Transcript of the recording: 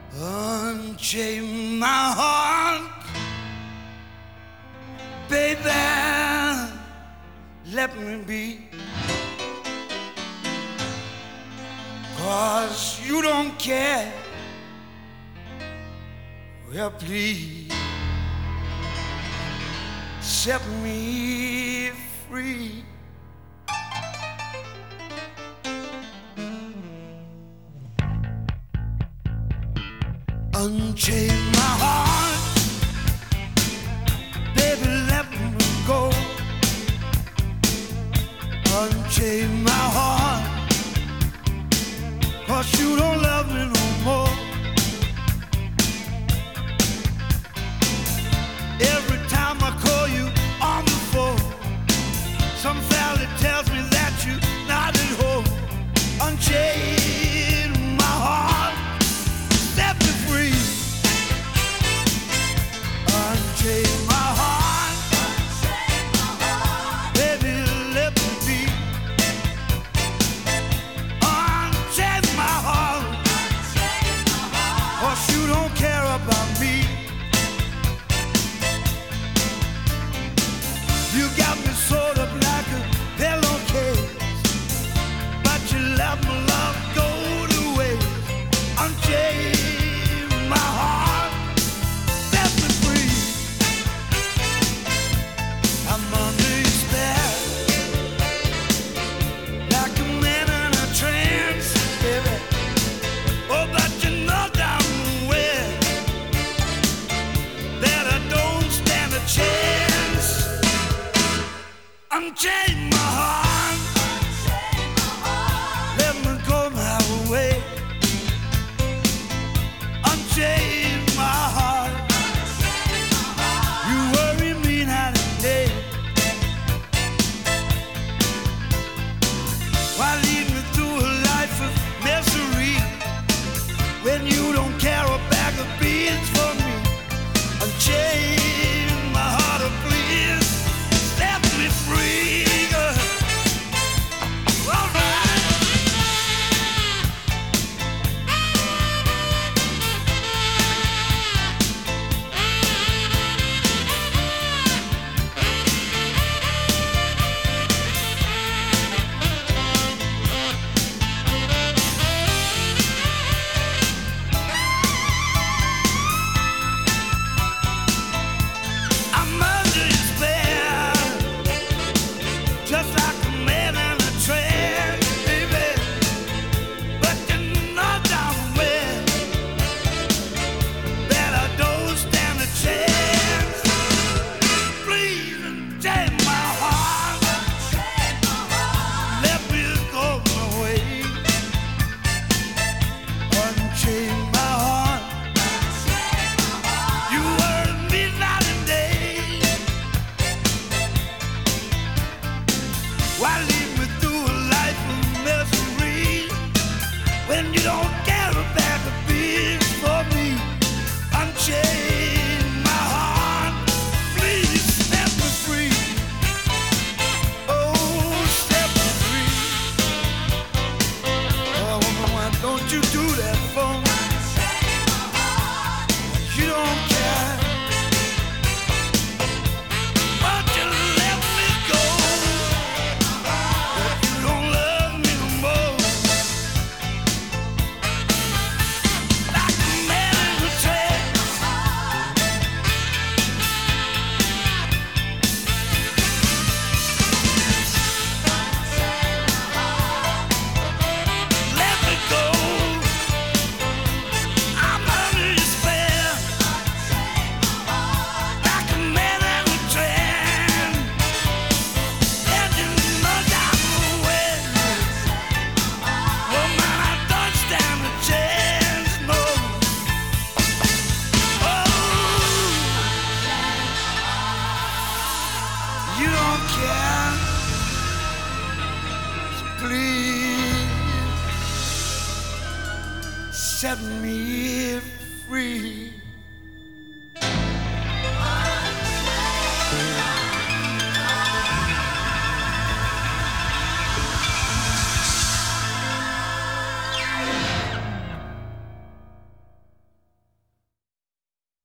Unchain my heart, baby, let me be. 'Cause you don't care. Well, please set me free. Unchain my heart, baby, let me go. Unchain my heart, 'cause you don't love me no more. Every time I call you on the phone, some fella tells me that you're not at home. Unchain my heart, set me free. Unchain my heart, baby, let me be. Unchain my heart, 'cause you don't care about me. You got me sort of like a pillowcase, but you let my love go to waste. Unchain my heart, set me free. I'm under your spell, like a man in a trance, baby. Oh, but you know damn well that I don't stand a chance. Unchain my heart, let me go my way. Unchain my heart, you worry me night and day. Why lead me through a life of misery when you don't care a bag of beans for me? Unchain my heart, oh please, set me free. All right. I'm under your spell, just like a man in a trance, baby. But you know damn well that I don't stand a chance. Please unchain my heart, let me go my way. Unchain my heart, you worry me night and day. Why lead me through a life of misery when you don't care a bag of beans for me? Unchain my heart, please set me free. Oh, set me free. Oh, woman, why don't you do that for me? You don't care, but you let me go. But you don't love me no more. Like a man in a trance. Let me go. I'm under your spell, like a man in a trance. And you know damn well, woman, I don't stand a chance, no. Oh, you don't care, so please set me free.